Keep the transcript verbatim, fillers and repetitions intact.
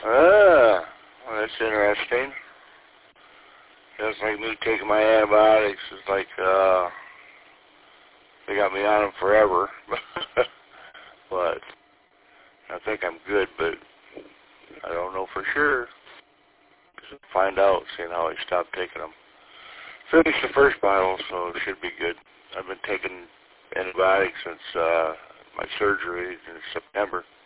Ah, well, that's interesting. Just like me taking my antibiotics. It's like, uh, they got me on them forever. But I think I'm good, but I don't know for sure. Just find out, seeing how I stopped taking them. Finished the first bottle, so it should be good. I've been taking antibiotics since uh, my surgery in September.